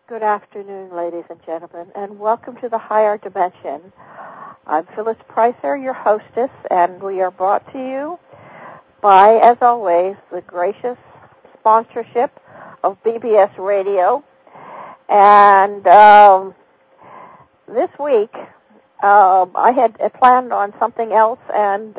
Good afternoon, ladies and gentlemen, and welcome to the Higher Dimension. I'm Phyllis Pricer, your hostess, and we are brought to you by, as always, the gracious sponsorship of BBS Radio. And this week, I had planned on something else, and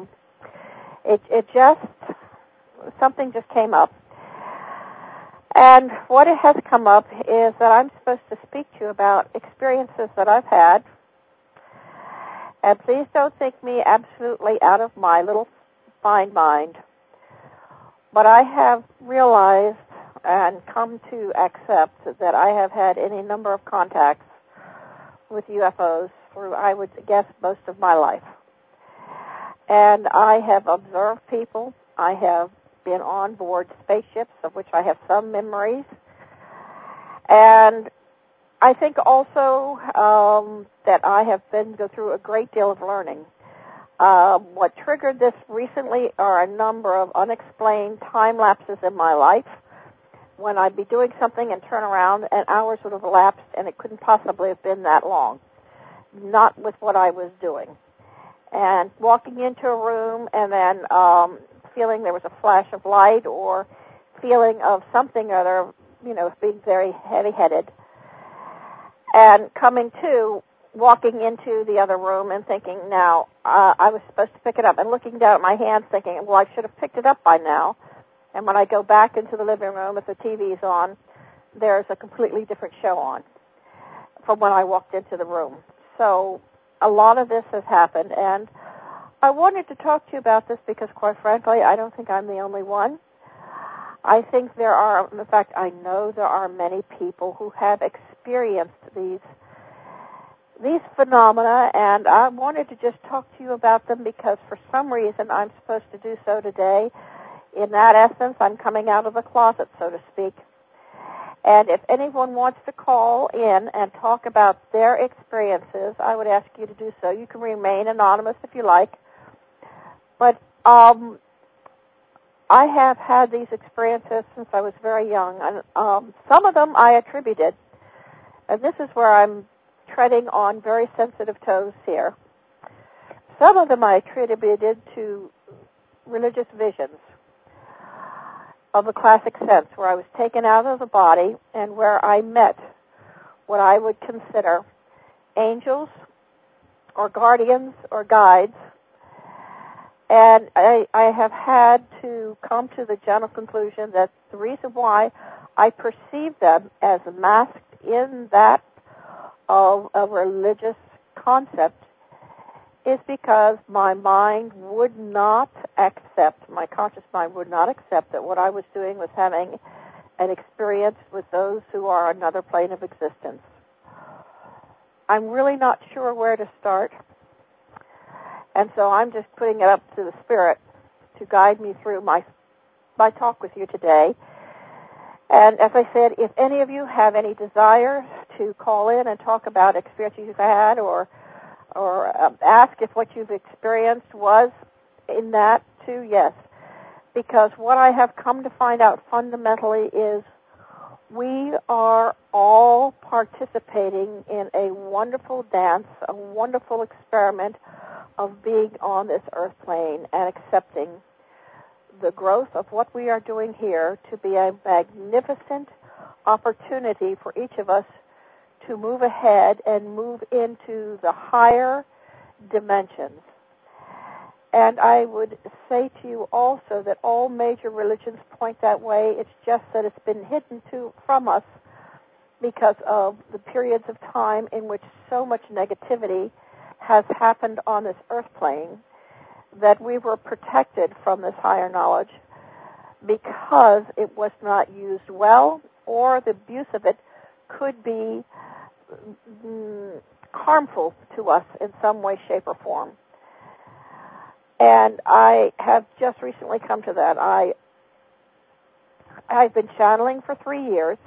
something just came up. And what it has come up is that I'm supposed to speak to you about experiences that I've had. And please don't think me absolutely out of my little fine mind. But I have realized and come to accept that I have had any number of contacts with UFOs through, I would guess, most of my life. And I have observed people. I have been on board spaceships, of which I have some memories. And I think also that I have go through a great deal of learning. What triggered this recently are a number of unexplained time lapses in my life when I'd be doing something and turn around and hours would have elapsed and it couldn't possibly have been that long, not with what I was doing. And walking into a room and then feeling there was a flash of light or feeling of something or other, being very heavy-headed. And coming to, walking into the other room and thinking, now, I was supposed to pick it up, and looking down at my hands thinking, well, I should have picked it up by now. And when I go back into the living room, if the TV's on, there's a completely different show on from when I walked into the room. So a lot of this has happened, and I wanted to talk to you about this because, quite frankly, I don't think I'm the only one. I think there are, in fact, I know there are many people who have experienced these phenomena, and I wanted to just talk to you about them because for some reason I'm supposed to do so today. In that essence, I'm coming out of the closet, so to speak. And if anyone wants to call in and talk about their experiences, I would ask you to do so. You can remain anonymous if you like. But I have had these experiences since I was very young. And some of them I attributed, and this is where I'm treading on very sensitive toes here. Some of them I attributed to religious visions of the classic sense, where I was taken out of the body and where I met what I would consider angels or guardians or guides. And I have had to come to the general conclusion that the reason why I perceive them as masked in that of a religious concept is because my mind would not accept, my conscious mind would not accept that what I was doing was having an experience with those who are another plane of existence. I'm really not sure where to start. And so I'm just putting it up to the Spirit to guide me through my talk with you today. And as I said, if any of you have any desire to call in and talk about experiences you've had or ask if what you've experienced was in that too, yes. Because what I have come to find out fundamentally is we are all participating in a wonderful dance, a wonderful experiment of being on this earth plane and accepting the growth of what we are doing here to be a magnificent opportunity for each of us to move ahead and move into the higher dimensions. And I would say to you also that all major religions point that way. It's just that it's been hidden from us because of the periods of time in which so much negativity has happened on this earth plane, that we were protected from this higher knowledge because it was not used well, or the abuse of it could be harmful to us in some way, shape, or form. And I have just recently come to that. I've been channeling for 3 years,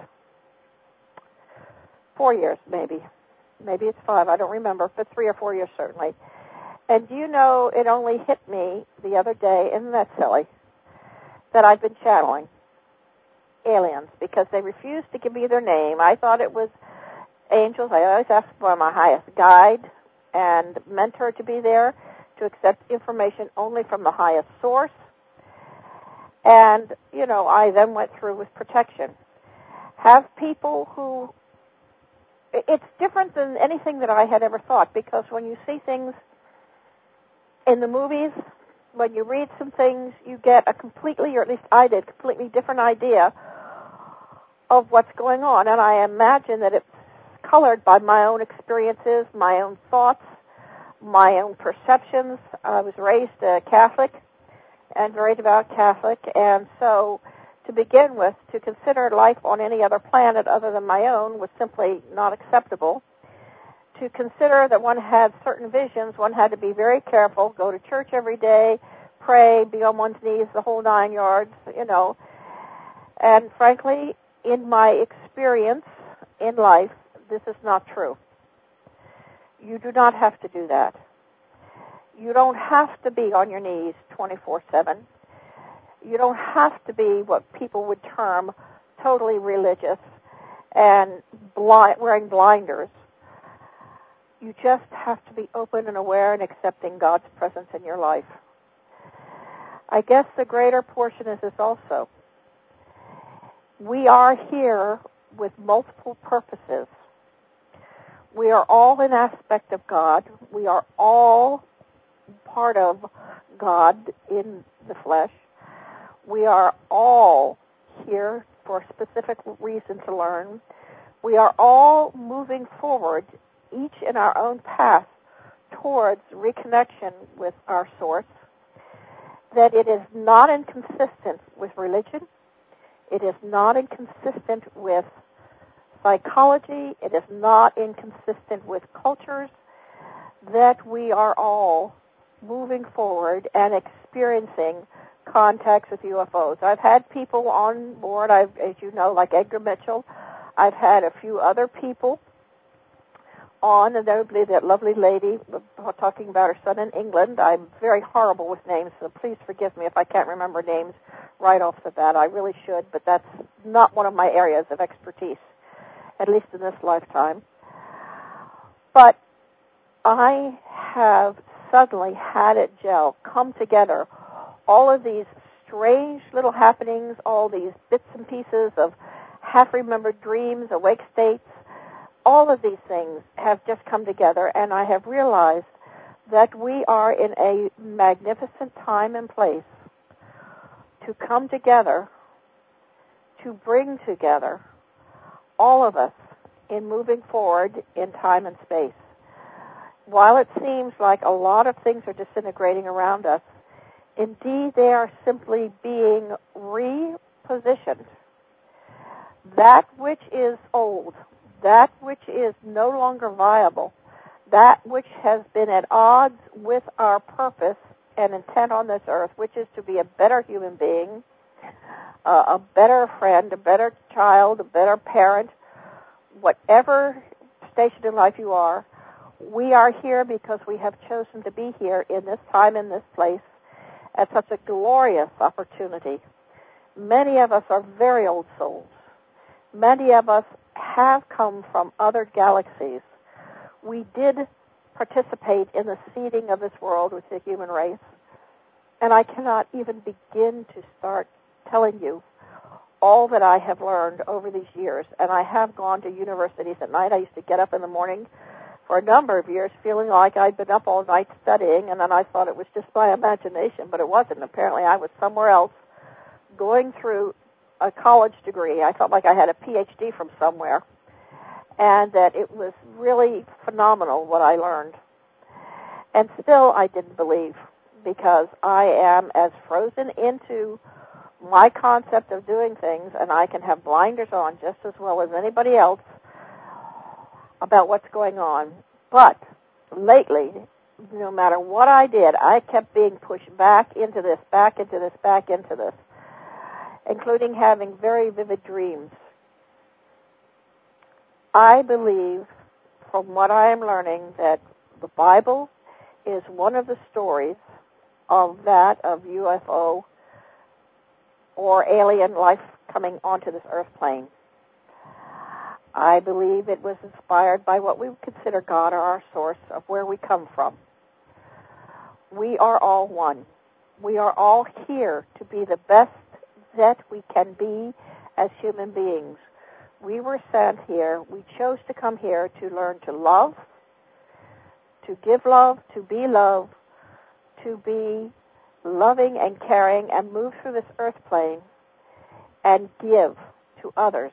4 years maybe. Maybe it's 5, I don't remember, but 3 or 4 years certainly. And do you know, it only hit me the other day, isn't that silly, that I've been channeling. aliens because they refused to give me their name. I thought it was angels. I always asked for my highest guide and mentor to be there to accept information only from the highest source. And, I then went through with protection. Have people who... It's different than anything that I had ever thought, because when you see things in the movies, when you read some things, you get a completely, or at least I did, completely different idea of what's going on. And I imagine that it's colored by my own experiences, my own thoughts, my own perceptions. I was raised Catholic and very devout Catholic, and so to begin with, to consider life on any other planet other than my own was simply not acceptable. To consider that one had certain visions, one had to be very careful, go to church every day, pray, be on one's knees, the whole 9 yards, And frankly, in my experience in life, this is not true. You do not have to do that. You don't have to be on your knees 24/7. You don't have to be what people would term totally religious and wearing blinders. You just have to be open and aware and accepting God's presence in your life. I guess the greater portion is this also. We are here with multiple purposes. We are all an aspect of God. We are all part of God in the flesh. We are all here for a specific reason to learn. We are all moving forward, each in our own path, towards reconnection with our source, that it is not inconsistent with religion. It is not inconsistent with psychology. It is not inconsistent with cultures, that we are all moving forward and experiencing contacts with UFOs. I've had people on board, as you know, like Edgar Mitchell. I've had a few other people on, and notably that lovely lady talking about her son in England. I'm very horrible with names, so please forgive me if I can't remember names right off the bat. I really should, but that's not one of my areas of expertise, at least in this lifetime. But I have suddenly had it gel, come together, all of these strange little happenings, all these bits and pieces of half-remembered dreams, awake states, all of these things have just come together, and I have realized that we are in a magnificent time and place to come together, to bring together all of us in moving forward in time and space. While it seems like a lot of things are disintegrating around us, indeed they are simply being repositioned. That which is old, that which is no longer viable, that which has been at odds with our purpose and intent on this earth, which is to be a better human being, a better friend, a better child, a better parent, whatever station in life you are, we are here because we have chosen to be here in this time, in this place, at such a glorious opportunity. Many of us are very old souls. Many of us have come from other galaxies. We did participate in the seeding of this world with the human race, and I cannot even begin to start telling you all that I have learned over these years. And I have gone to universities at night. I used to get up in the morning for a number of years feeling like I'd been up all night studying, and then I thought it was just my imagination, but it wasn't. Apparently I was somewhere else going through a college degree. I felt like I had a PhD from somewhere, and that it was really phenomenal what I learned. And still I didn't believe, because I am as frozen into my concept of doing things, and I can have blinders on just as well as anybody else about what's going on. But lately, no matter what I did, I kept being pushed back into this, back into this, back into this, including having very vivid dreams. I believe, from what I am learning, that the Bible is one of the stories of that of UFO or alien life coming onto this earth plane. I believe it was inspired by what we would consider God or our source of where we come from. We are all one. We are all here to be the best that we can be as human beings. We were sent here. We chose to come here to learn to love, to give love, to be love, to be loving and caring and move through this earth plane and give to others.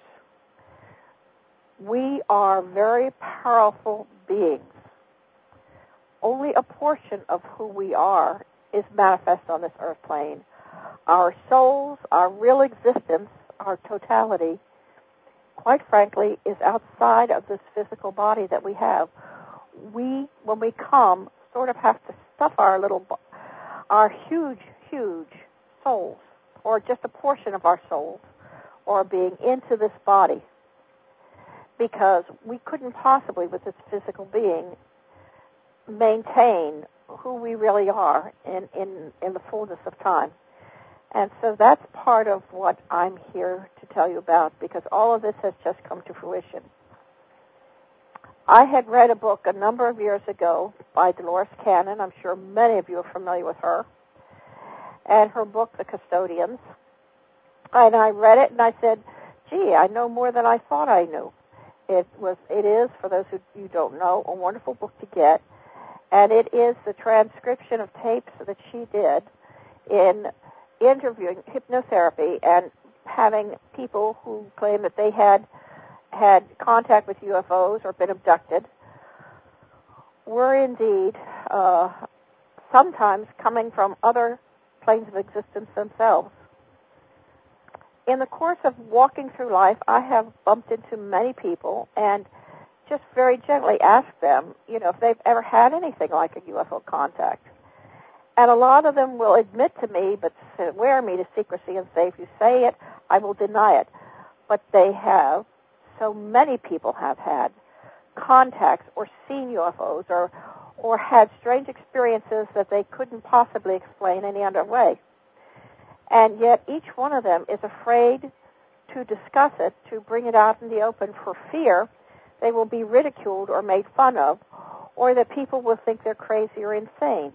We are very powerful beings. Only a portion of who we are is manifest on this earth plane. Our souls, our real existence, our totality, quite frankly, is outside of this physical body that we have. We, when we come, sort of have to stuff our huge, huge souls, or just a portion of our souls, or being into this body. Because we couldn't possibly, with this physical being, maintain who we really are in the fullness of time. And so that's part of what I'm here to tell you about, because all of this has just come to fruition. I had read a book a number of years ago by Dolores Cannon. I'm sure many of you are familiar with her. And her book, The Custodians. And I read it and I said, gee, I know more than I thought I knew. It is, for those who you don't know, a wonderful book to get. And it is the transcription of tapes that she did in interviewing hypnotherapy and having people who claim that they had contact with UFOs or been abducted were indeed sometimes coming from other planes of existence themselves. In the course of walking through life, I have bumped into many people and just very gently asked them, if they've ever had anything like a UFO contact. And a lot of them will admit to me, but swear me to secrecy and say, if you say it, I will deny it. But they have. So many people have had contacts or seen UFOs or had strange experiences that they couldn't possibly explain any other way. And yet each one of them is afraid to discuss it, to bring it out in the open for fear they will be ridiculed or made fun of, or that people will think they're crazy or insane.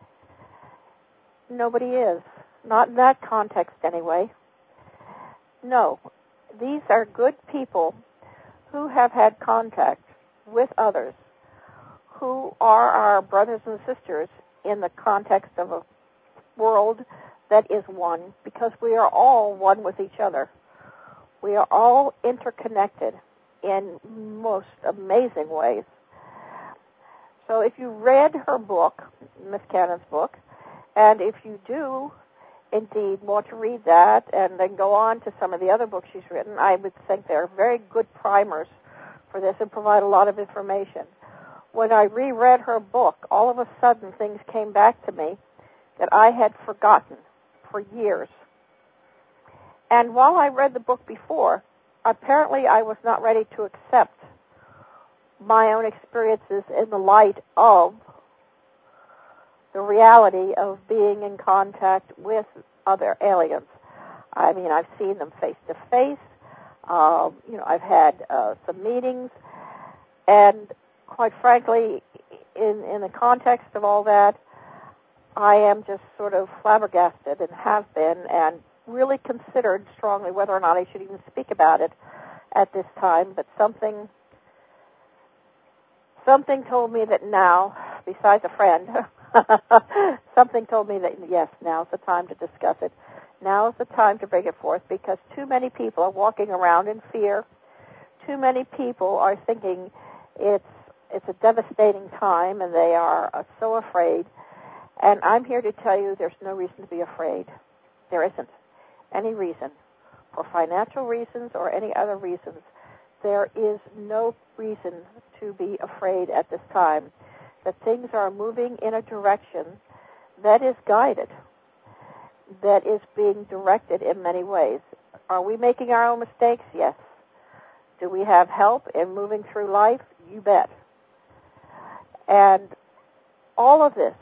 Nobody is. Not in that context anyway. No. These are good people who have had contact with others, who are our brothers and sisters in the context of a world that is one, because we are all one with each other. We are all interconnected in most amazing ways. So if you read her book, Miss Cannon's book, and if you do indeed want to read that and then go on to some of the other books she's written, I would think they're very good primers for this and provide a lot of information. When I reread her book, all of a sudden things came back to me that I had forgotten for years. And while I read the book before, apparently I was not ready to accept my own experiences in the light of the reality of being in contact with other aliens. I mean, I've seen them face to face. I've had some meetings, and quite frankly, in the context of all that, I am just sort of flabbergasted and have been, and really considered strongly whether or not I should even speak about it at this time. But something told me that now, besides a friend, something told me that, yes, now's the time to discuss it. Now is the time to bring it forth, because too many people are walking around in fear. Too many people are thinking it's a devastating time, and they are so afraid. And I'm here to tell you there's no reason to be afraid. There isn't any reason. For financial reasons or any other reasons, there is no reason to be afraid at this time. That things are moving in a direction that is guided, that is being directed in many ways. Are we making our own mistakes? Yes. Do we have help in moving through life? You bet. And all of this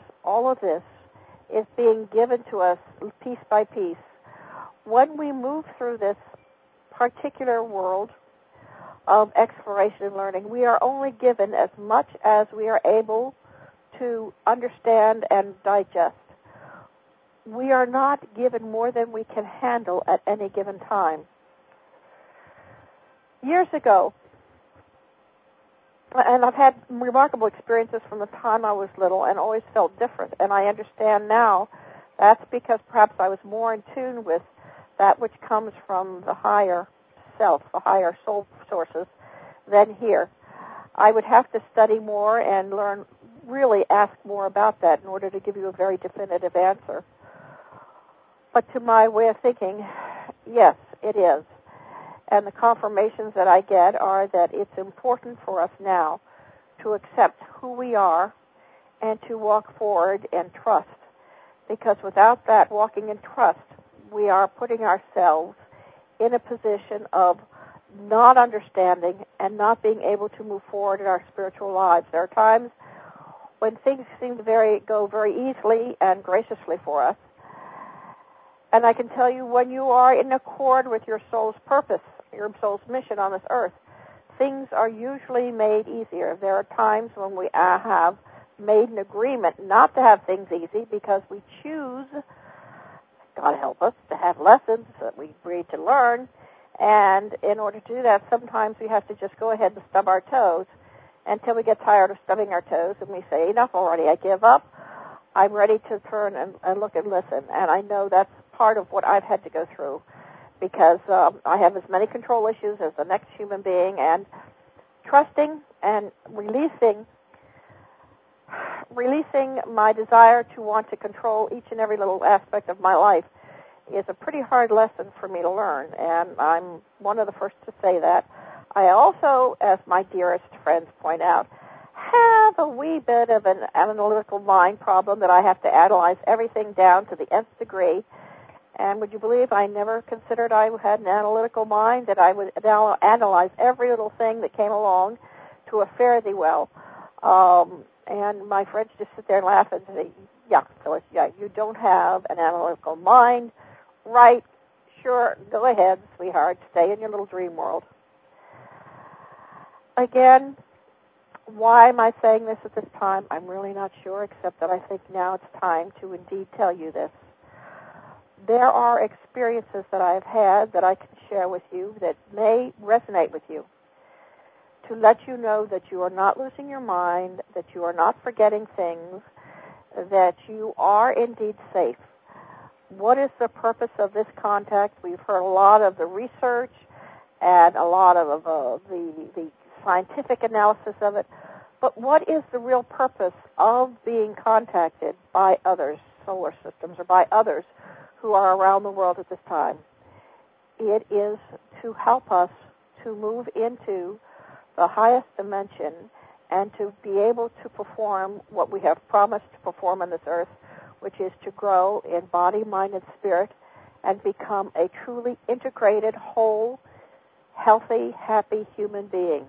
is being given to us piece by piece. When we move through this particular world of exploration and learning, we are only given as much as we are able to understand and digest. We are not given more than we can handle at any given time. Years ago, and I've had remarkable experiences from the time I was little and always felt different, and I understand now that's because perhaps I was more in tune with that which comes from the higher self, the higher soul sources, than here. I would have to study more and learn, really ask more about that in order to give you a very definitive answer. But to my way of thinking, yes, it is. And the confirmations that I get are that it's important for us now to accept who we are and to walk forward in trust. Because without that walking in trust, we are putting ourselves in a position of not understanding and not being able to move forward in our spiritual lives. There are times when things seem to go very easily and graciously for us. And I can tell you, when you are in accord with your soul's purpose, your soul's mission on this earth, things are usually made easier. There are times when we have made an agreement not to have things easy because we choose, God help us, to have lessons that we agreed to learn. And in order to do that, sometimes we have to just go ahead and stub our toes until we get tired of stubbing our toes and we say, enough already, I give up. I'm ready to turn and look and listen. And I know that's part of what I've had to go through because I have as many control issues as the next human being, and trusting and releasing my desire to want to control each and every little aspect of my life is a pretty hard lesson for me to learn, and I'm one of the first to say that. I also, as my dearest friends point out, have a wee bit of an analytical mind problem that I have to analyze everything down to the nth degree. And would you believe I never considered I had an analytical mind, that I would analyze every little thing that came along to a fare thee well. And my friends just sit there and laugh and say, yeah, Phyllis, yeah, you don't have an analytical mind. Right, sure, go ahead, sweetheart, stay in your little dream world. Again, why am I saying this at this time? I'm really not sure, except that I think now it's time to indeed tell you this. There are experiences that I've had that I can share with you that may resonate with you, to let you know that you are not losing your mind, that you are not forgetting things, that you are indeed safe. What is the purpose of this contact? We've heard a lot of the research and a lot of the scientific analysis of it, but what is the real purpose of being contacted by others, solar systems, or by others who are around the world at this time? It is to help us to move into the highest dimension and to be able to perform what we have promised to perform on this earth, which is to grow in body, mind, and spirit and become a truly integrated, whole, healthy, happy human being.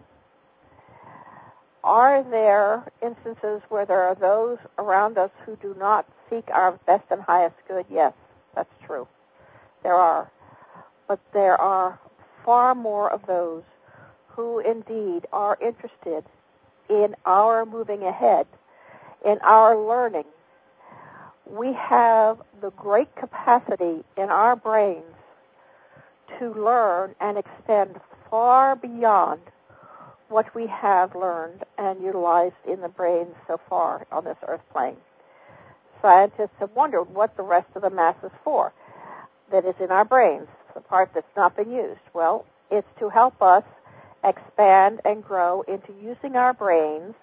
Are there instances where there are those around us who do not seek our best and highest good? Yes, that's true. There are. But there are far more of those who indeed are interested in our moving ahead, in our learning. We have the great capacity in our brains to learn and extend far beyond what we have learned and utilized in the brains so far on this earth plane. Scientists have wondered what the rest of the mass is for, that is in our brains, the part that's not been used. Well, it's to help us expand and grow into using our brains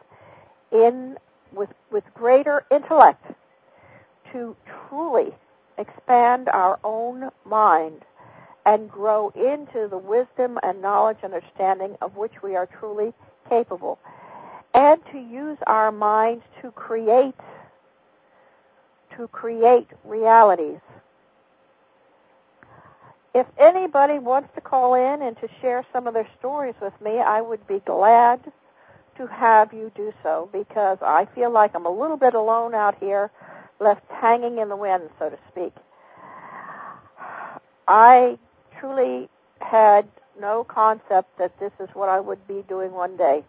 with greater intellect to truly expand our own mind and grow into the wisdom and knowledge and understanding of which we are truly capable, and to use our minds to create realities. If anybody wants to call in and to share some of their stories with me, I would be glad to have you do so, because I feel like I'm a little bit alone out here, left hanging in the wind, so to speak. I truly had no concept that this is what I would be doing one day.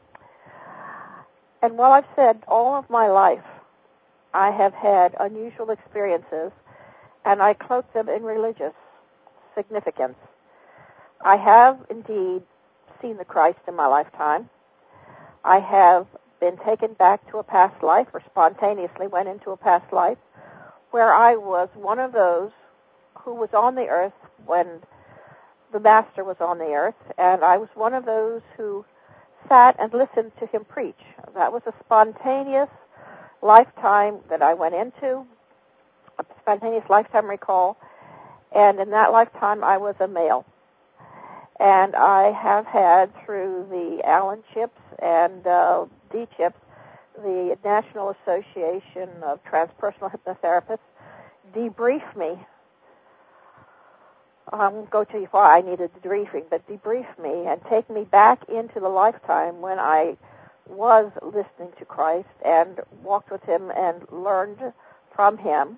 And while I've said all of my life I have had unusual experiences, and I cloak them in religious significance, I have indeed seen the Christ in my lifetime. I have been taken back to a past life, or spontaneously went into a past life, where I was one of those who was on the earth when the Master was on the earth, and I was one of those who sat and listened to him preach. That was a spontaneous lifetime that I went into, a spontaneous lifetime recall, and in that lifetime I was a male. And I have had, through the Allen Chips and D-Chips, the National Association of Transpersonal Hypnotherapists, debrief me. I won't go to you why I needed the debriefing, but debrief me and take me back into the lifetime when I was listening to Christ and walked with him and learned from him.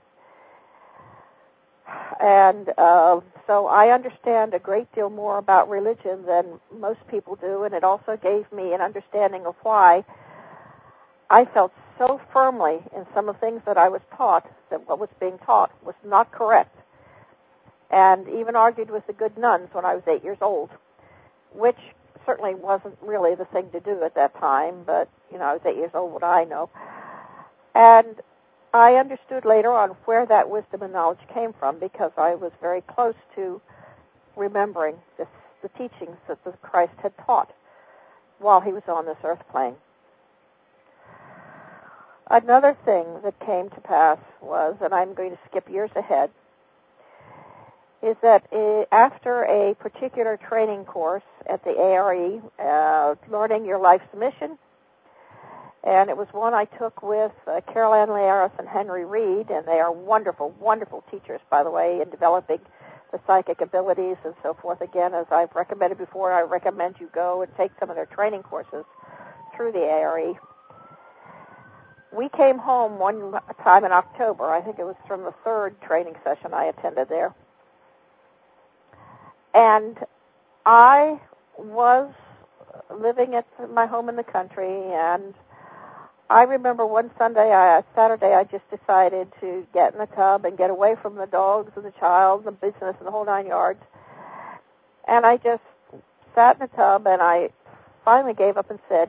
And so I understand a great deal more about religion than most people do, and it also gave me an understanding of why I felt so firmly in some of the things that I was taught that what was being taught was not correct. And even argued with the good nuns when I was 8 years old, which certainly wasn't really the thing to do at that time, but, I was 8 years old, what I know. And I understood later on where that wisdom and knowledge came from, because I was very close to remembering the teachings that the Christ had taught while he was on this earth plane. Another thing that came to pass was, and I'm going to skip years ahead, is that after a particular training course at the ARE, Learning Your Life's Mission, and it was one I took with Carol Ann Learis and Henry Reed, and they are wonderful, wonderful teachers, by the way, in developing the psychic abilities and so forth. Again, as I've recommended before, I recommend you go and take some of their training courses through the ARE. We came home one time in October. I think it was from the third training session I attended there. And I was living at my home in the country, and I remember one Saturday, I just decided to get in the tub and get away from the dogs and the child and the business and the whole 9 yards. And I just sat in the tub, and I finally gave up and said,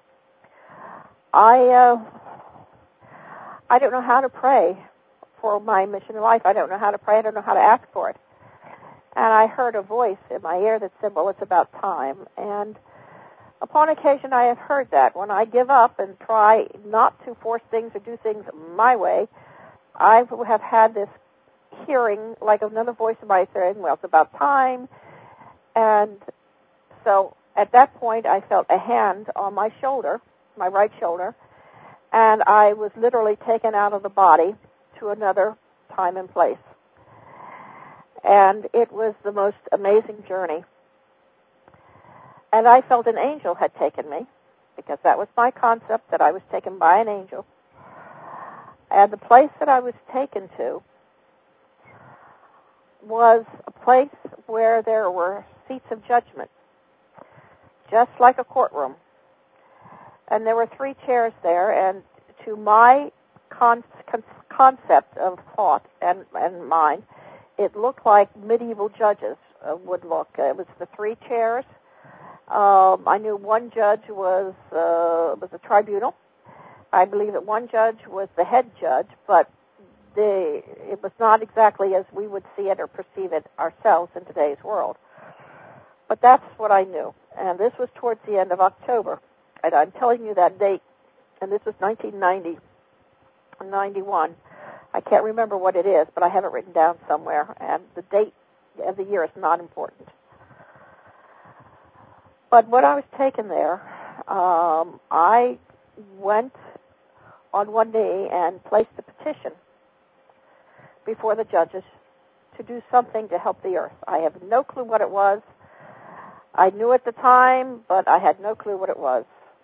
I don't know how to pray for my mission in life. I don't know how to pray. I don't know how to ask for it. And I heard a voice in my ear that said, well, it's about time. And upon occasion, I have heard that. When I give up and try not to force things or do things my way, I have had this hearing like another voice in my ear saying, well, it's about time. And so at that point, I felt a hand on my shoulder, my right shoulder, and I was literally taken out of the body to another time and place. And it was the most amazing journey. And I felt an angel had taken me, because that was my concept, that I was taken by an angel. And the place that I was taken to was a place where there were seats of judgment, just like a courtroom. And there were 3 chairs there, and to my concept of thought and mind, it looked like medieval judges would look. It was the 3 chairs. I knew one judge was a tribunal. I believe that one judge was the head judge, but it was not exactly as we would see it or perceive it ourselves in today's world. But that's what I knew. And this was towards the end of October. And I'm telling you that date, and this was 1990, 91. I can't remember what it is, but I have it written down somewhere, and the date of the year is not important. But when I was taken there, I went on one knee and placed a petition before the judges to do something to help the earth. I have no clue what it was. I knew at the time, but I had no clue what it was.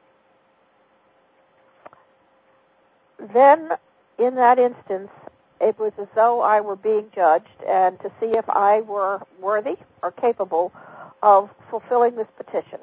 Then, in that instance, it was as though I were being judged, and to see if I were worthy or capable of fulfilling this petition.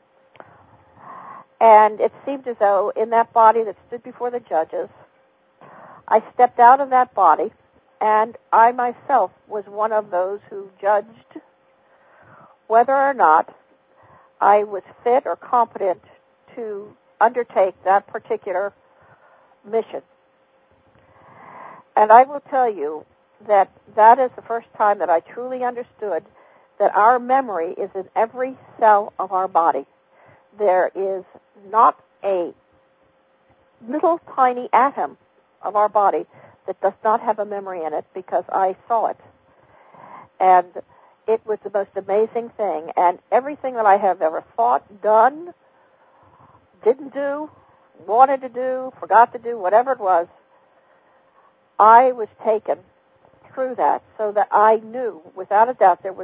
And it seemed as though in that body that stood before the judges, I stepped out of that body, and I myself was one of those who judged whether or not I was fit or competent to undertake that particular mission. And I will tell you that that is the first time that I truly understood that our memory is in every cell of our body. There is not a little tiny atom of our body that does not have a memory in it, because I saw it. And it was the most amazing thing. And everything that I have ever thought, done, didn't do, wanted to do, forgot to do, whatever it was, I was taken through that, so that I knew without a doubt there was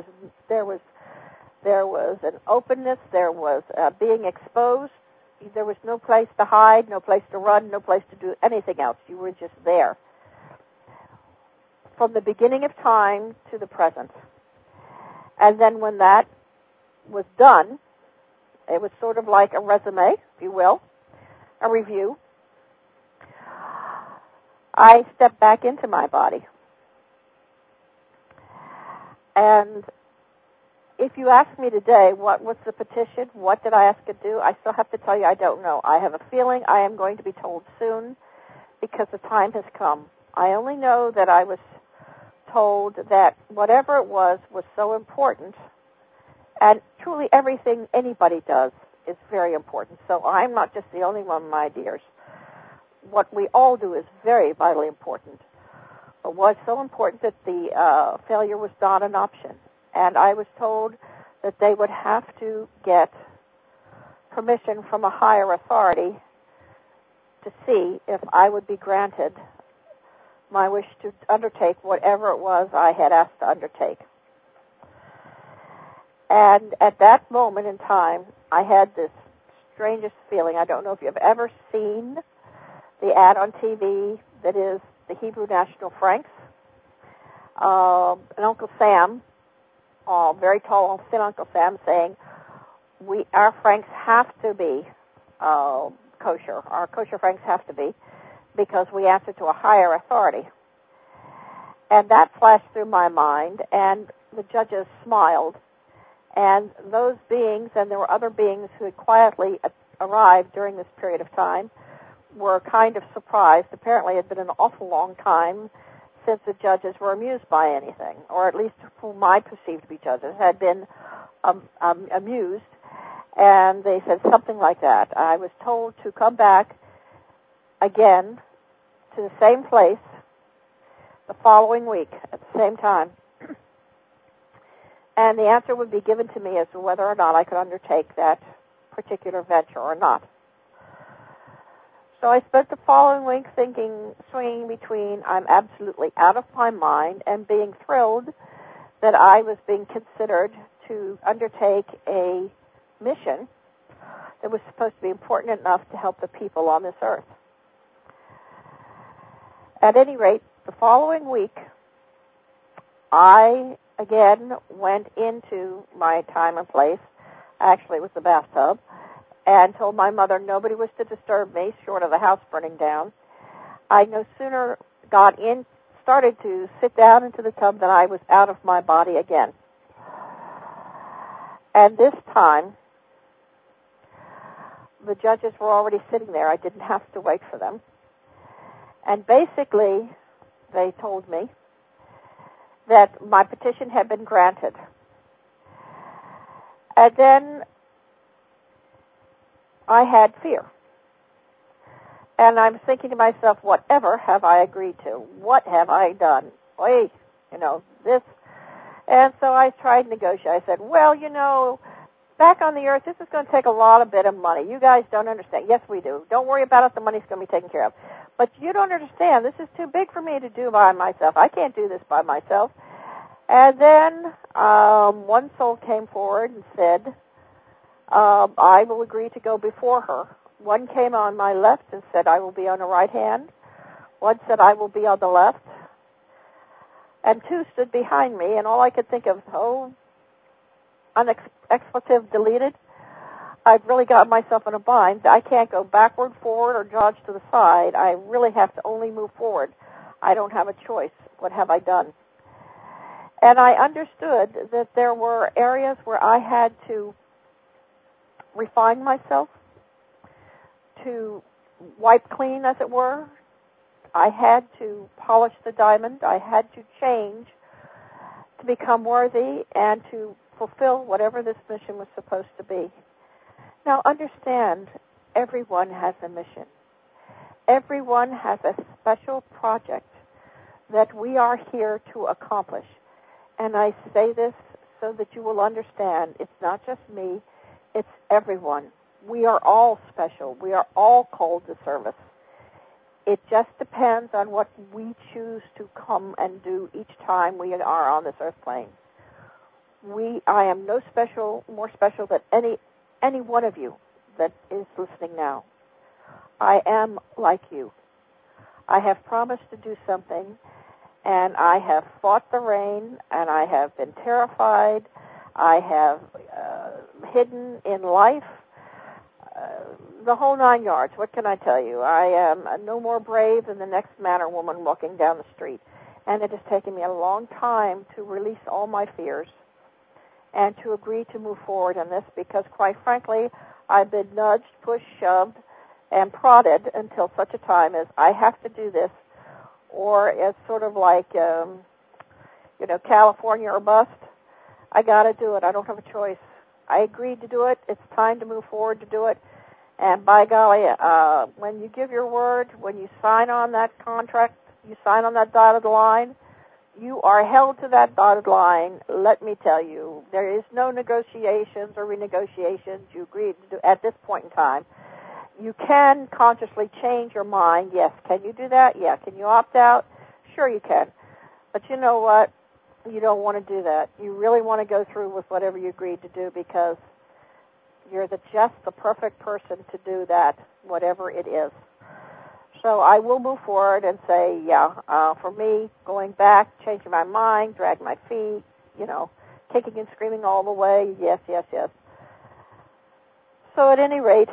an openness, there was being exposed. There was no place to hide, no place to run, no place to do anything else. You were just there. From the beginning of time to the present. And then when that was done, it was sort of like a resume, if you will, a review. I stepped back into my body. And if you ask me today, what was the petition? What did I ask it to do? I still have to tell you I don't know. I have a feeling I am going to be told soon, because the time has come. I only know that I was told that whatever it was so important, and truly everything anybody does is very important. So I'm not just the only one, my dears. What we all do is very vitally important. It was so important that the failure was not an option. And I was told that they would have to get permission from a higher authority to see if I would be granted my wish to undertake whatever it was I had asked to undertake. And at that moment in time, I had this strangest feeling. I don't know if you've ever seen the ad on TV that is the Hebrew National Franks. And Uncle Sam, very tall, thin Uncle Sam, saying, our Franks have to be kosher. Our kosher Franks have to be, because we answer to a higher authority. And that flashed through my mind, and the judges smiled. And those beings, and there were other beings who had quietly arrived during this period of time, were kind of surprised. Apparently it had been an awful long time since the judges were amused by anything, or at least whom I perceived to be judges had been amused. And they said something like that. I was told to come back again to the same place the following week at the same time. And the answer would be given to me as to whether or not I could undertake that particular venture or not. So I spent the following week swinging between I'm absolutely out of my mind and being thrilled that I was being considered to undertake a mission that was supposed to be important enough to help the people on this earth. At any rate, the following week, I again went into my time and place, actually it was the bathtub, and told my mother nobody was to disturb me short of the house burning down. I no sooner started to sit down into the tub than I was out of my body again. And this time, the judges were already sitting there. I didn't have to wait for them. And basically, they told me that my petition had been granted. And then I had fear. And I'm thinking to myself, whatever have I agreed to? What have I done? Oy, this. And so I tried to negotiate. I said, back on the earth, this is going to take a bit of money. You guys don't understand. Yes, we do. Don't worry about it. The money's going to be taken care of. But you don't understand. This is too big for me to do by myself. I can't do this by myself. And then one soul came forward and said, I will agree to go before her. One came on my left and said, I will be on the right hand. One said, I will be on the left. And two stood behind me, and all I could think of, expletive deleted, I've really got myself in a bind. I can't go backward, forward, or dodge to the side. I really have to only move forward. I don't have a choice. What have I done? And I understood that there were areas where I had to refine myself, to wipe clean, as it were. I had to polish the diamond. I had to change to become worthy and to fulfill whatever this mission was supposed to be. Now, understand, everyone has a mission. Everyone has a special project that we are here to accomplish. And I say this so that you will understand, it's not just me, it's everyone. We are all special. We are all called to service. It just depends on what we choose to come and do each time we are on this earth plane. I am no more special than any one of you that is listening now. I am like you. I have promised to do something, and I have fought the rain, and I have been terrified. I have hidden in life, the whole 9 yards. What can I tell you? I am no more brave than the next man or woman walking down the street. And it has taken me a long time to release all my fears and to agree to move forward in this because, quite frankly, I've been nudged, pushed, shoved, and prodded until such a time as I have to do this, or it's sort of like, California or bust. I got to do it. I don't have a choice. I agreed to do it. It's time to move forward to do it. And by golly, when you give your word, when you sign on that contract, you sign on that dotted line, you are held to that dotted line. Let me tell you, there is no negotiations or renegotiations. You agreed to do at this point in time. You can consciously change your mind. Yes. Can you do that? Yeah. Can you opt out? Sure you can. But you know what? You don't want to do that. You really want to go through with whatever you agreed to do because you're just the perfect person to do that, whatever it is. So I will move forward and say, for me, going back, changing my mind, dragging my feet, kicking and screaming all the way, yes, yes, yes. So at any rate,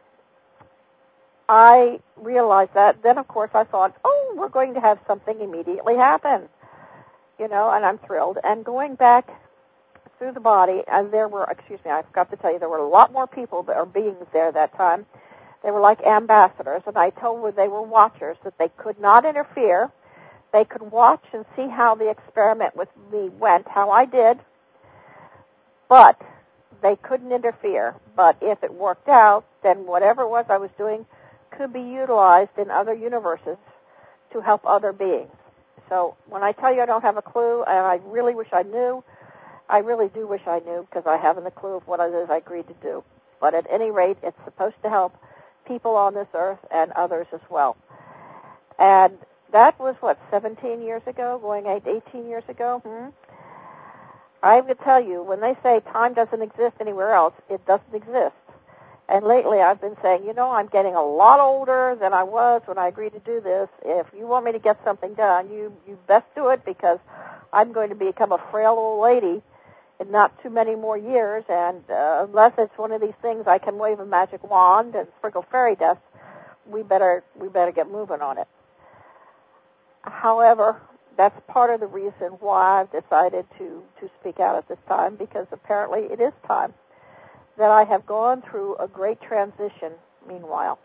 I realized that. Then, of course, I thought, we're going to have something immediately happen, and I'm thrilled. And going back through the body, and I forgot to tell you, there were a lot more people or beings there that time. They were like ambassadors, and I told them they were watchers, that they could not interfere. They could watch and see how the experiment with me went, how I did, but they couldn't interfere. But if it worked out, then whatever it was I was doing could be utilized in other universes to help other beings. So when I tell you I don't have a clue, and I really wish I knew, I really do wish I knew because I haven't a clue of what it is I agreed to do. But at any rate, it's supposed to help people on this earth and others as well. And that was, 17 years ago, going 18 years ago? I would tell you, when they say time doesn't exist anywhere else, it doesn't exist. And lately I've been saying, I'm getting a lot older than I was when I agreed to do this. If you want me to get something done, you best do it because I'm going to become a frail old lady in not too many more years, and unless it's one of these things I can wave a magic wand and sprinkle fairy dust, we better get moving on it. However, that's part of the reason why I've decided to speak out at this time, because apparently it is time that I have gone through a great transition meanwhile.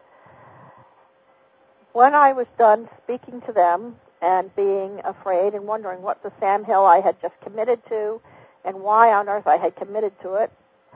When I was done speaking to them and being afraid and wondering what the Sam Hill I had just committed to and why on earth I had committed to it,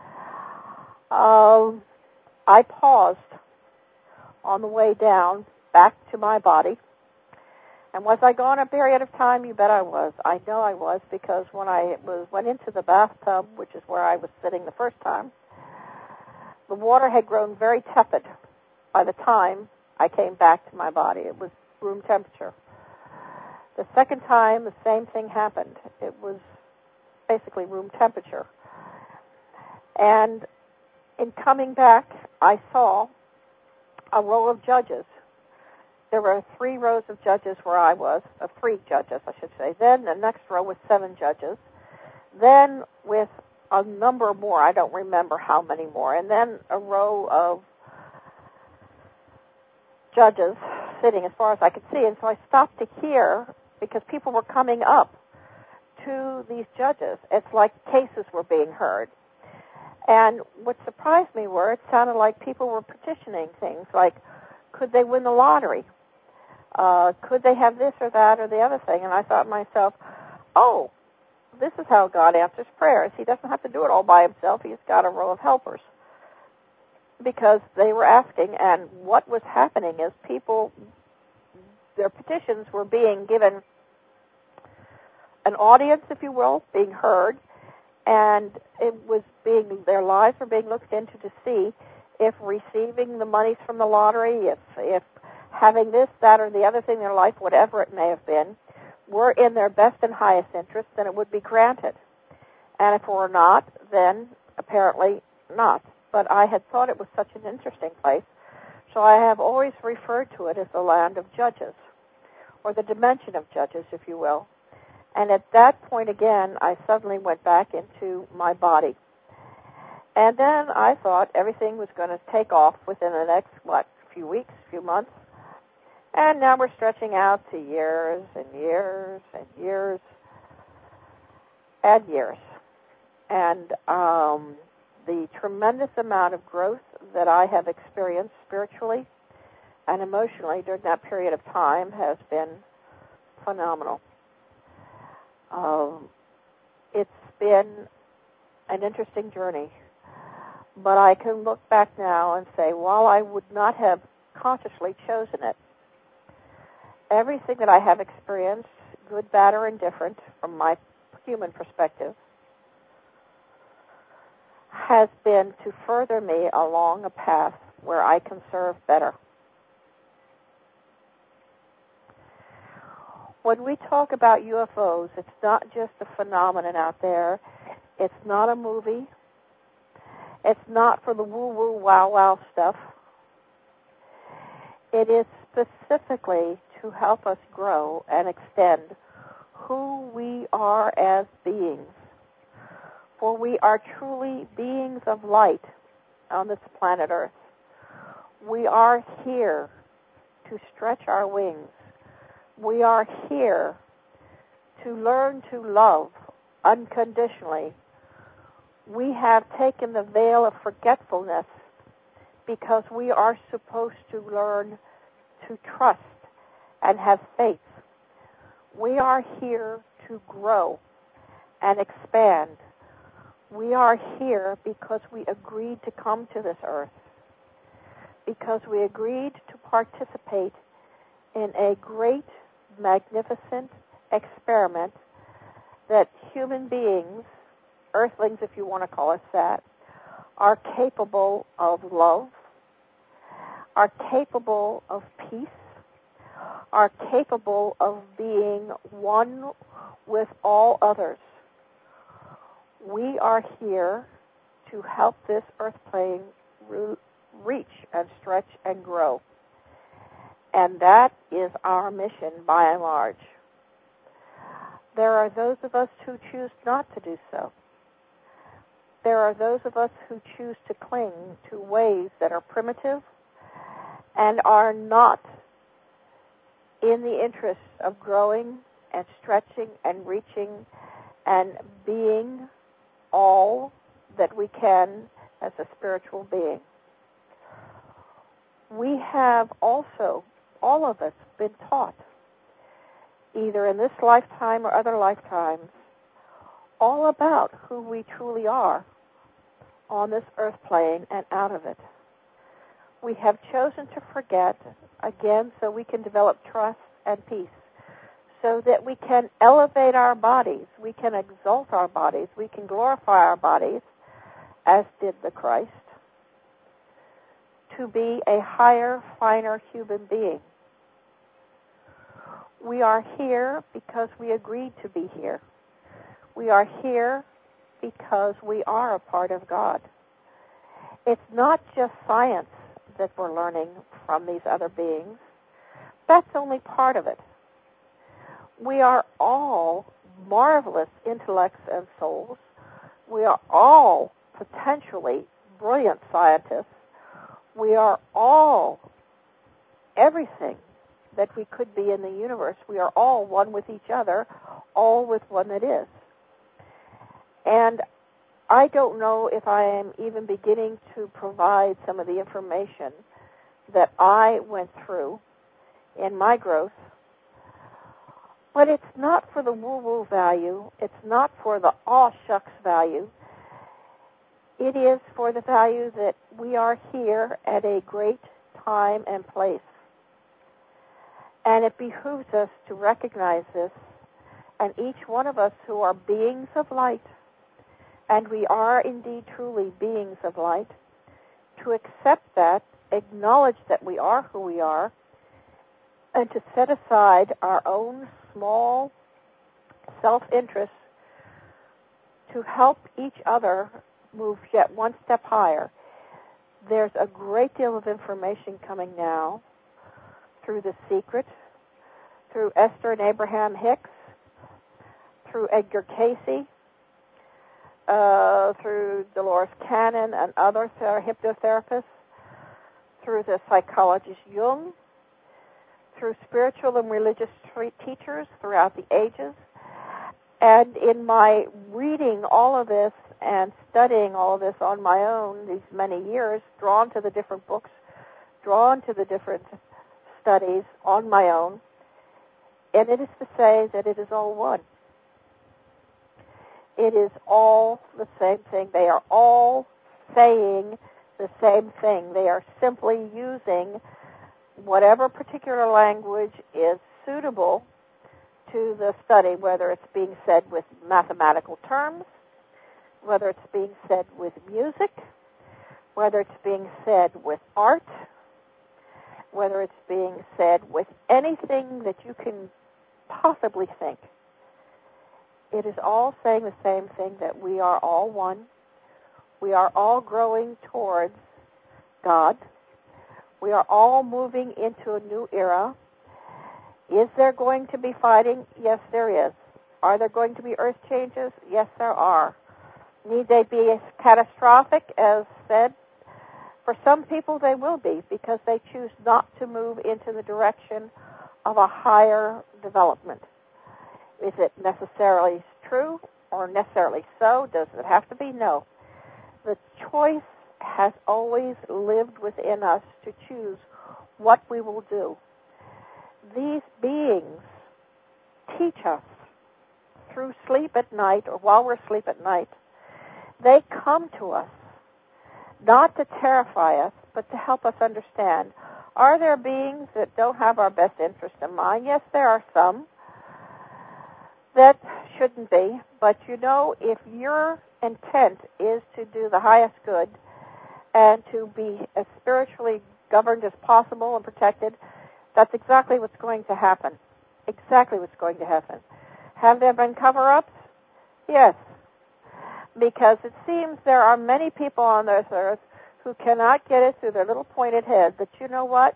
I paused on the way down back to my body. And was I gone a period of time? You bet I was. I know I was, because when I went into the bathtub, which is where I was sitting the first time, the water had grown very tepid by the time I came back to my body. It was room temperature. The second time, the same thing happened. It was basically room temperature. And in coming back, I saw a row of judges. There were 3 rows of judges where I was, 3 judges, I should say. Then the next row was 7 judges. Then with a number more. I don't remember how many more. And then a row of judges sitting as far as I could see. And so I stopped to hear, because people were coming up to these judges. It's like cases were being heard. And what surprised me were, it sounded like people were petitioning things like, could they win the lottery? Could they have this or that or the other thing? And I thought to myself, oh, this is how God answers prayers. He doesn't have to do it all by himself. He's got a row of helpers. Because they were asking, and what was happening is people, their petitions were being given an audience, if you will, being heard, and it was their lives were being looked into to see if receiving the monies from the lottery, if having this, that, or the other thing in their life, whatever it may have been, were in their best and highest interest, then it would be granted. And if it were not, then apparently not. But I had thought it was such an interesting place, so I have always referred to it as the land of judges, or the dimension of judges, if you will. And at that point again, I suddenly went back into my body. And then I thought everything was going to take off within the next, few weeks, few months. And now we're stretching out to years and years and years and years. And the tremendous amount of growth that I have experienced spiritually and emotionally during that period of time has been phenomenal. It's been an interesting journey, but I can look back now and say, while I would not have consciously chosen it, everything that I have experienced, good, bad, or indifferent, from my human perspective, has been to further me along a path where I can serve better. When we talk about UFOs, it's not just a phenomenon out there. It's not a movie. It's not for the woo-woo, wow-wow stuff. It is specifically to help us grow and extend who we are as beings. For we are truly beings of light on this planet Earth. We are here to stretch our wings. We are here to learn to love unconditionally. We have taken the veil of forgetfulness because we are supposed to learn to trust and have faith. We are here to grow and expand. We are here because we agreed to come to this earth, because we agreed to participate in a great, magnificent experiment that human beings, earthlings if you want to call us that, are capable of love, are capable of peace, are capable of being one with all others. We are here to help this earth plane reach and stretch and grow. And that is our mission by and large. There are those of us who choose not to do so. There are those of us who choose to cling to ways that are primitive and are not in the interest of growing and stretching and reaching and being all that we can as a spiritual being. We have also, all of us, been taught, either in this lifetime or other lifetimes, all about who we truly are on this earth plane and out of it. We have chosen to forget, again, so we can develop trust and peace, so that we can elevate our bodies, we can exalt our bodies, we can glorify our bodies, as did the Christ, to be a higher, finer human being. We are here because we agreed to be here. We are here because we are a part of God. It's not just science that we're learning from these other beings. That's only part of it. We are all marvelous intellects and souls We are all potentially brilliant scientists. We are all everything that we could be in the universe. We are all one with each other, all with one that is. And I don't know if I am even beginning to provide some of the information that I went through in my growth. But it's not for the woo-woo value. It's not for the aw shucks value. It is for the value that we are here at a great time and place. And it behooves us to recognize this, and each one of us who are beings of light, and we are indeed truly beings of light, to accept that, acknowledge that we are who we are, and to set aside our own small self-interest to help each other move yet one step higher. There's a great deal of information coming now through The Secret, through Esther and Abraham Hicks, through Edgar Cayce, through Dolores Cannon and other hypnotherapists, through the psychologist Jung, through spiritual and religious teachers throughout the ages. And in my reading all of this and studying all of this on my own these many years, drawn to the different books, drawn to the different studies on my own, and it is to say that it is all one. It is all the same thing. They are all saying the same thing. They are simply using whatever particular language is suitable to the study, whether it's being said with mathematical terms, whether it's being said with music, whether it's being said with art, whether it's being said with anything that you can possibly think. It is all saying the same thing, that we are all one. We are all growing towards God. We are all moving into a new era. Is there going to be fighting? Yes, there is. Are there going to be earth changes? Yes, there are. Need they be as catastrophic as said? For some people they will be, because they choose not to move into the direction of a higher development. Is it necessarily true or necessarily so? Does it have to be? No. The choice has always lived within us to choose what we will do. These beings teach us through sleep at night, or while we're asleep at night. They come to us not to terrify us, but to help us understand. Are there beings that don't have our best interest in mind? Yes, there are some that shouldn't be. But you know, if your intent is to do the highest good and to be as spiritually governed as possible and protected, that's exactly what's going to happen. Exactly what's going to happen. Have there been cover-ups? Yes. Because it seems there are many people on this earth who cannot get it through their little pointed head that, you know what?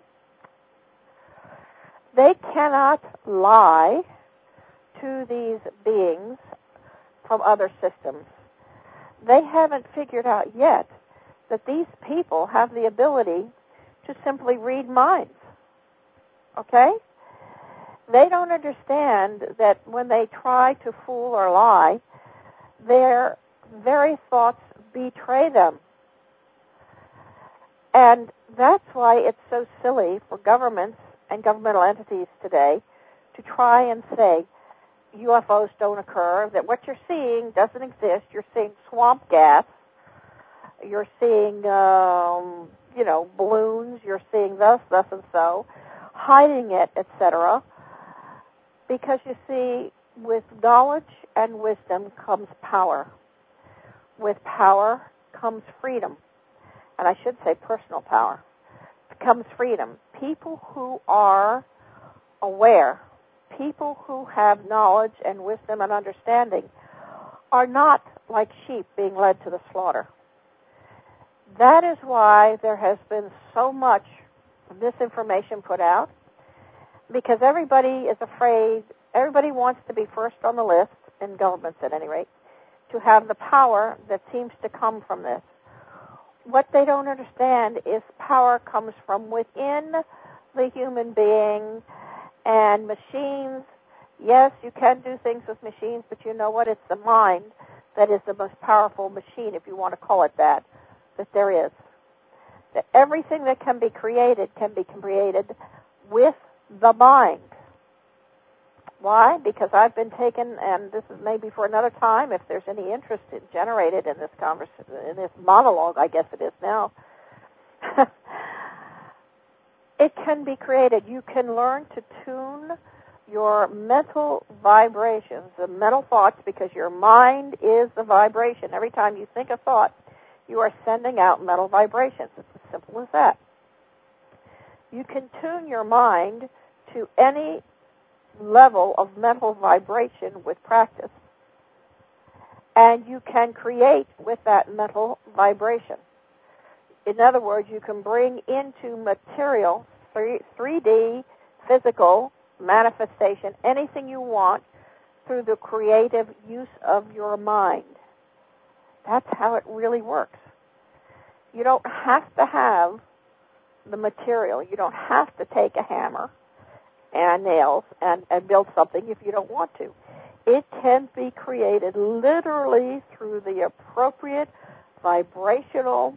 They cannot lie to these beings from other systems. They haven't figured out yet that these people have the ability to simply read minds. Okay? They don't understand that when they try to fool or lie, their very thoughts betray them. And that's why it's so silly for governments and governmental entities today to try and say UFOs don't occur, that what you're seeing doesn't exist. You're seeing swamp gas. You're seeing, balloons. You're seeing thus, and so, hiding it, etc. Because you see, with knowledge and wisdom comes power. With power comes freedom. And I should say personal power. Comes freedom. People who are aware, people who have knowledge and wisdom and understanding, are not like sheep being led to the slaughter. That is why there has been so much misinformation put out, because everybody is afraid, everybody wants to be first on the list, in governments at any rate, to have the power that seems to come from this. What they don't understand is power comes from within the human being, and machines, yes, you can do things with machines, but you know what? It's the mind that is the most powerful machine, if you want to call it that there is. That everything that can be created with the mind. Why? Because I've been taken, and this is maybe for another time, if there's any interest generated in this in this monologue, I guess it is now. It can be created. You can learn to tune your mental vibrations, the mental thoughts, because your mind is the vibration. Every time you think a thought, you are sending out mental vibrations. It's as simple as that. You can tune your mind to any level of mental vibration with practice, and you can create with that mental vibration. In other words, you can bring into material, 3D, physical manifestation, anything you want through the creative use of your mind. That's how it really works. You don't have to have the material. You don't have to take a hammer and nails and build something if you don't want to. It can be created literally through the appropriate vibrational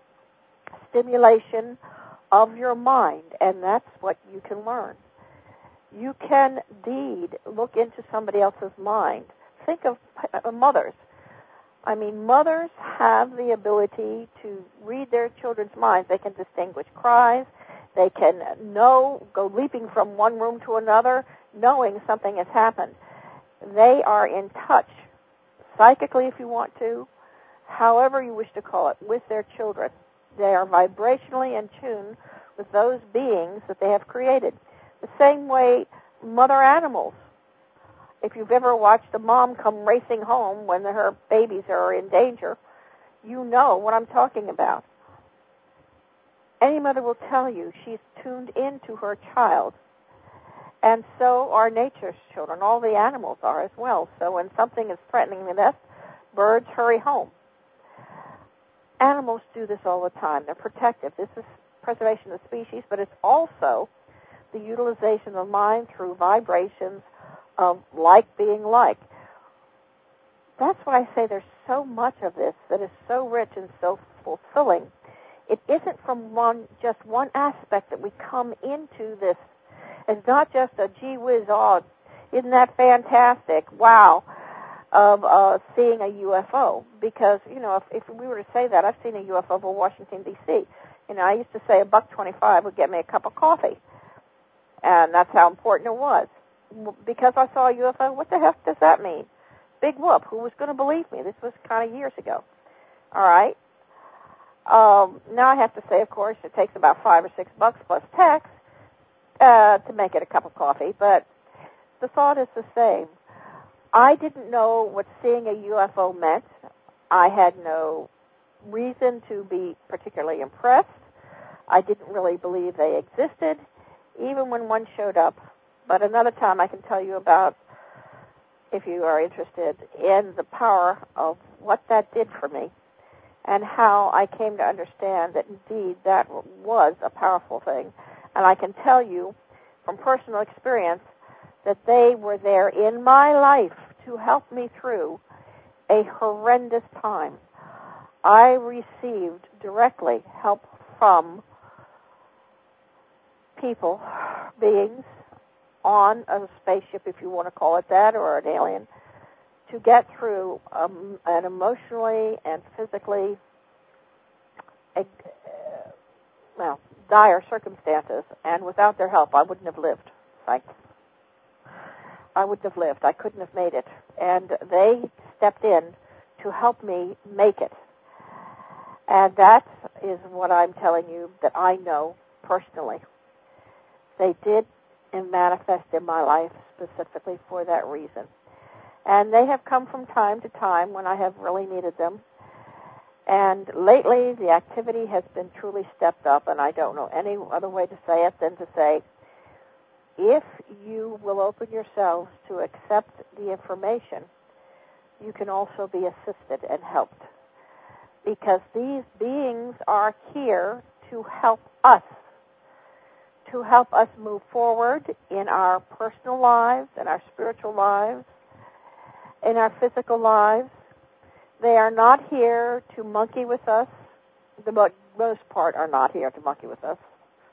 stimulation of your mind, and that's what you can learn. You can indeed look into somebody else's mind. Think of mothers. I mean, mothers have the ability to read their children's minds. They can distinguish cries. They can go leaping from one room to another, knowing something has happened. They are in touch, psychically if you want to, however you wish to call it, with their children. They are vibrationally in tune with those beings that they have created. The same way mother animals. If you've ever watched a mom come racing home when her babies are in danger, you know what I'm talking about. Any mother will tell you she's tuned into her child. And so are nature's children. All the animals are as well. So when something is threatening the nest, birds hurry home. Animals do this all the time. They're protective. This is preservation of the species, but it's also the utilization of mind through vibrations of like being like. That's why I say there's so much of this that is so rich and so fulfilling. It isn't from just one aspect that we come into this. It's not just a gee whiz, oh, isn't that fantastic, wow, of seeing a UFO. Because, if we were to say that, I've seen a UFO over Washington, D.C. I used to say $1.25 would get me a cup of coffee. And that's how important it was. Because I saw a UFO, what the heck does that mean? Big whoop. Who was going to believe me? This was kind of years ago. All right. Now I have to say, of course, it takes about $5 or $6 plus tax to make it a cup of coffee. But the thought is the same. I didn't know what seeing a UFO meant. I had no reason to be particularly impressed. I didn't really believe they existed, even when one showed up. But another time I can tell you about, if you are interested, in the power of what that did for me and how I came to understand that indeed that was a powerful thing. And I can tell you from personal experience that they were there in my life to help me through a horrendous time. I received directly help from people, beings, on a spaceship, if you want to call it that, or an alien, to get through an emotionally and physically, dire circumstances. And without their help, I wouldn't have lived. I wouldn't have lived. I couldn't have made it. And they stepped in to help me make it. And that is what I'm telling you that I know personally. They did and manifest in my life specifically for that reason. And they have come from time to time when I have really needed them. And lately, the activity has been truly stepped up, and I don't know any other way to say it than to say, if you will open yourselves to accept the information you can also be assisted and helped. Because these beings are here to help us move forward in our personal lives, in our spiritual lives, in our physical lives. They are not here to monkey with us. The most part are not here to monkey with us.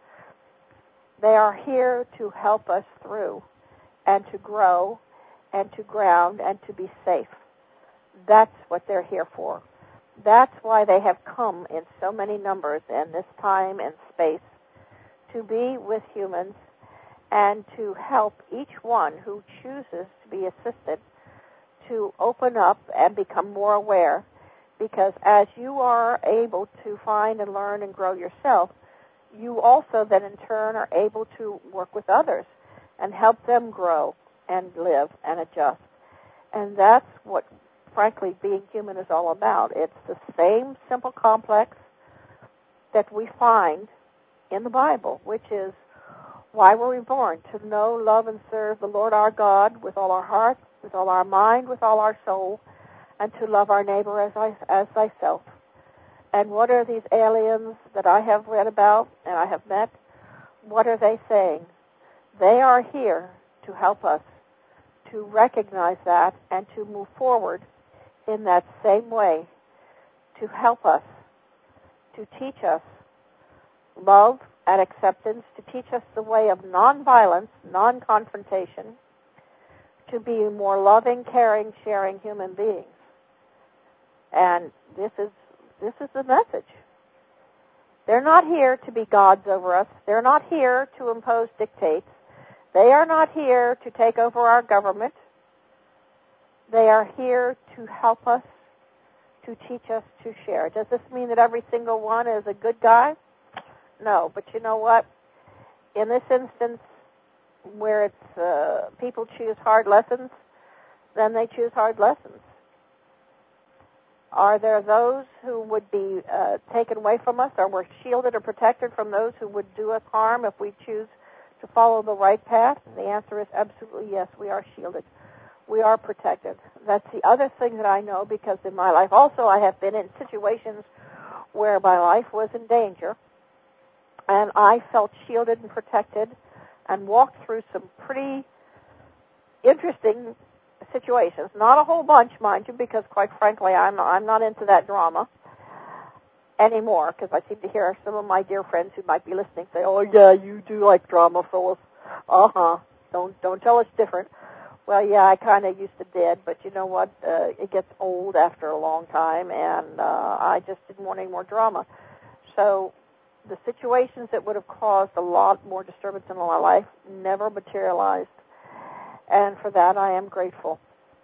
They are here to help us through and to grow and to ground and to be safe. That's what they're here for. That's why they have come in so many numbers in this time and space to be with humans and to help each one who chooses to be assisted to open up and become more aware, because as you are able to find and learn and grow yourself, you also then in turn are able to work with others and help them grow and live and adjust. And that's what, frankly, being human is all about. It's the same simple complex that we find in the Bible, which is, why were we born? To know, love, and serve the Lord our God with all our heart, with all our mind, with all our soul, and to love our neighbor as thyself. And what are these aliens that I have read about and I have met? What are they saying? They are here to help us to recognize that and to move forward in that same way, to help us, to teach us love and acceptance, to teach us the way of nonviolence, non-confrontation, to be more loving, caring, sharing human beings. And this is the message. They're not here to be gods over us. They're not here to impose dictates. They are not here to take over our government. They are here to help us, to teach us, to share. Does this mean that every single one is a good guy? No, but you know what? In this instance, where it's people choose hard lessons, then they choose hard lessons. Are there those who would be taken away from us? Are we shielded or protected from those who would do us harm if we choose to follow the right path? And the answer is absolutely yes, we are shielded. We are protected. That's the other thing that I know, because in my life also I have been in situations where my life was in danger, and I felt shielded and protected and walked through some pretty interesting situations. Not a whole bunch, mind you, because quite frankly, I'm not into that drama anymore, because I seem to hear some of my dear friends who might be listening say, "Oh yeah, you do like drama, Phyllis." Don't tell us different. Well, yeah, I kind of used to did, but you know what? It gets old after a long time, and I just didn't want any more drama. So the situations that would have caused a lot more disturbance in my life never materialized. And for that, I am grateful.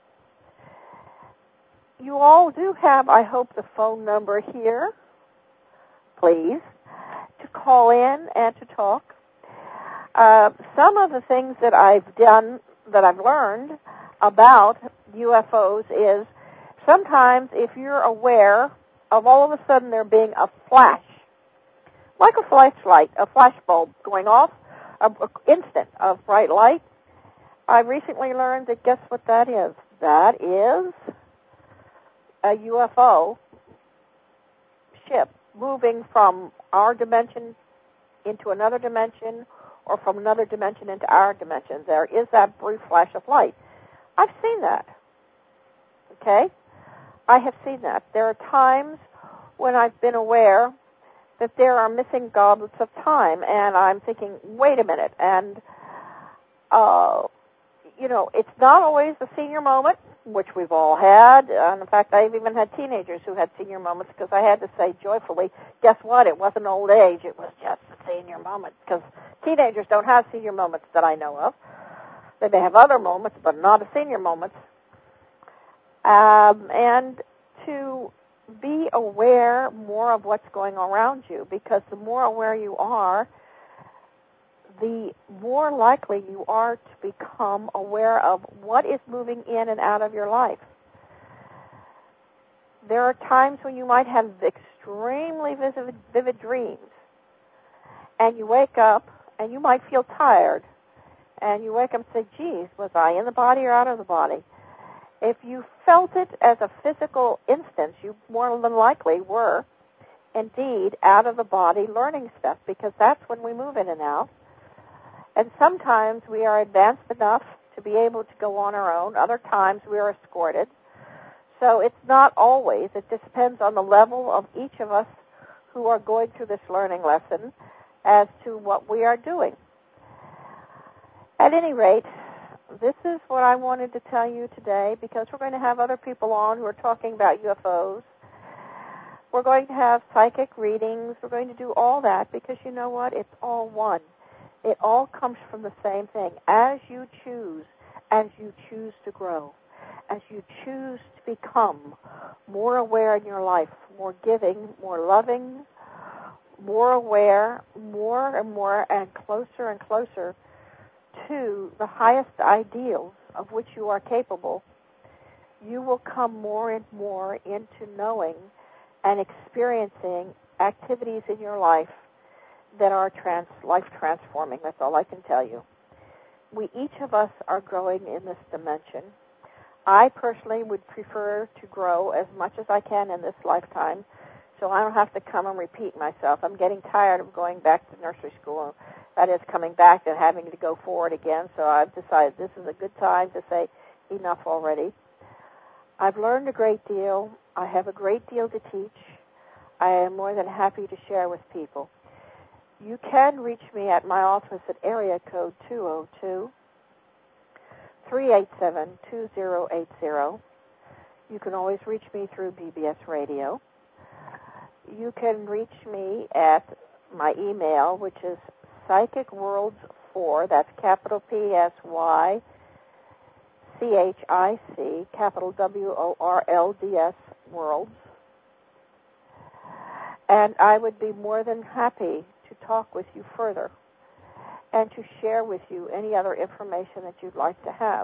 You all do have, I hope, the phone number here, please, to call in and to talk. Some of the things that I've done, that I've learned about UFOs is sometimes if you're aware of all of a sudden there being a flash, like a flashlight, a flash bulb going off, an instant of bright light, I recently learned that guess what that is? That is a UFO ship moving from our dimension into another dimension, or from another dimension into our dimension. There is that brief flash of light. I've seen that. Okay? I have seen that. There are times when I've been aware that there are missing goblets of time, and I'm thinking, wait a minute, and it's not always a senior moment, which we've all had. And in fact, I've even had teenagers who had senior moments, because I had to say joyfully, guess what? It wasn't old age. It was just a senior moment, because teenagers don't have senior moments that I know of. They may have other moments, but not a senior moments. And to be aware more of what's going around you, because the more aware you are, the more likely you are to become aware of what is moving in and out of your life. There are times when you might have extremely vivid dreams, and you wake up and you might feel tired, and you wake up and say, geez, was I in the body or out of the body? If you felt it as a physical instance, you more than likely were indeed out of the body learning stuff, because that's when we move in and out. And sometimes we are advanced enough to be able to go on our own. Other times we are escorted. So it's not always. It depends on the level of each of us who are going through this learning lesson as to what we are doing. At any rate, this is what I wanted to tell you today, because we're going to have other people on who are talking about UFOs. We're going to have psychic readings. We're going to do all that because you know what? It's all one. It all comes from the same thing. As you choose to grow, as you choose to become more aware in your life, more giving, more loving, more aware, more and more and closer to the highest ideals of which you are capable, you will come more and more into knowing and experiencing activities in your life that are life transforming. That's all I can tell you. Each of us are growing in this dimension. I personally would prefer to grow as much as I can in this lifetime, so I don't have to come and repeat myself. I'm getting tired of going back to nursery school, that is, coming back and having to go forward again, so I've decided this is a good time to say enough already. I've learned a great deal. I have a great deal to teach. I am more than happy to share with people. You can reach me at my office at area code 202-387-2080. You can always reach me through BBS Radio. You can reach me at my email, which is psychicworlds4, that's capital PSYCHIC, capital WORLDS, worlds. And I would be more than happy to talk with you further and to share with you any other information that you'd like to have.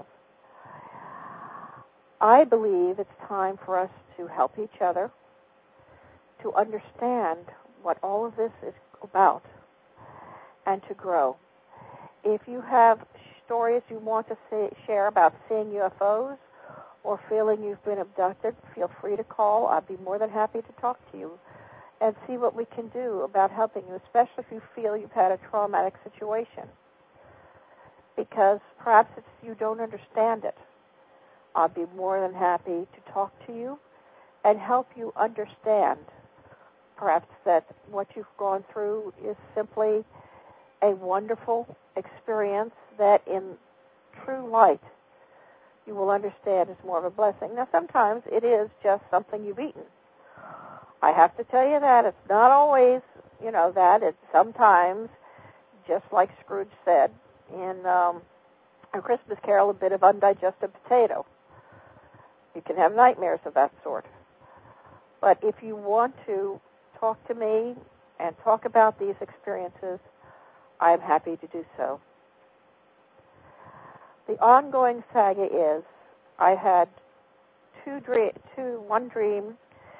I believe it's time for us to help each other, to understand what all of this is about, and to grow. If you have stories you want to share about seeing UFOs or feeling you've been abducted, feel free to call. I'd be more than happy to talk to you and see what we can do about helping you, especially if you feel you've had a traumatic situation, because perhaps you don't understand it. I'll be more than happy to talk to you and help you understand perhaps that what you've gone through is simply a wonderful experience that in true light you will understand is more of a blessing. Now, sometimes it is just something you've eaten. I have to tell you that. It's not always, that. It's sometimes, just like Scrooge said in A Christmas Carol, a bit of undigested potato. You can have nightmares of that sort. But if you want to talk to me and talk about these experiences, I'm happy to do so. The ongoing saga is I had one dream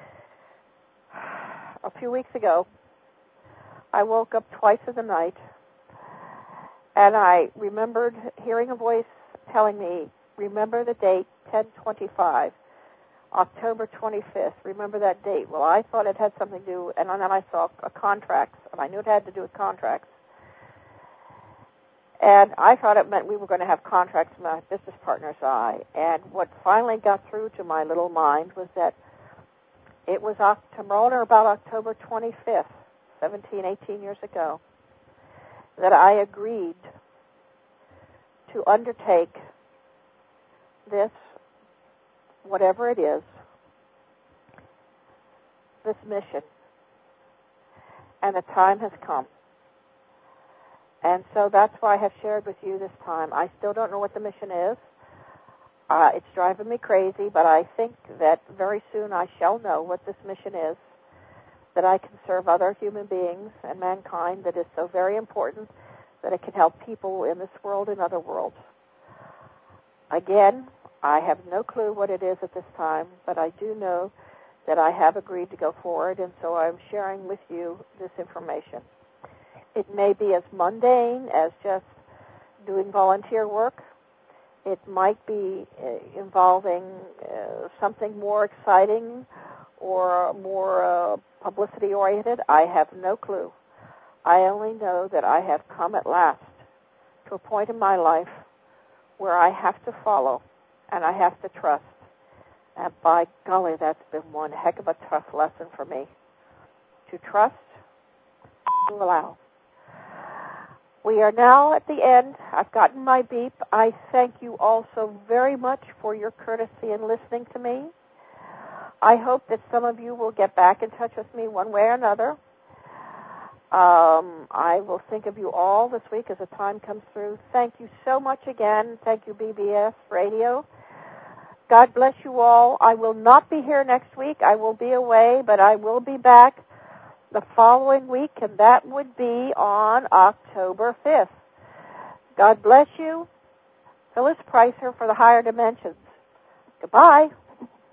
a few weeks ago. I woke up twice in the night, and I remembered hearing a voice telling me, remember the date, 10/25, October 25th. Remember that date. Well, I thought it had something to do, and then I saw a contract, and I knew it had to do with contracts. And I thought it meant we were going to have contracts, my business partners and I. And what finally got through to my little mind was that it was tomorrow, about October 25th, 18 years ago, that I agreed to undertake this, whatever it is, this mission. And the time has come. And so that's why I have shared with you this time. I still don't know what the mission is. It's driving me crazy, but I think that very soon I shall know what this mission is, that I can serve other human beings and mankind, that is so very important, that it can help people in this world and other worlds. Again, I have no clue what it is at this time, but I do know that I have agreed to go forward, and so I'm sharing with you this information. It may be as mundane as just doing volunteer work. It might be involving something more exciting or more publicity-oriented. I have no clue. I only know that I have come at last to a point in my life where I have to follow and I have to trust. And by golly, that's been one heck of a tough lesson for me. To trust, to allow. We are now at the end. I've gotten my beep. I thank you all so very much for your courtesy in listening to me. I hope that some of you will get back in touch with me one way or another. I will think of you all this week as the time comes through. Thank you so much again. Thank you, BBS Radio. God bless you all. I will not be here next week. I will be away, but I will be back the following week, and that would be on October 5th. God bless you. Phyllis Pricer for the Higher Dimensions. Goodbye.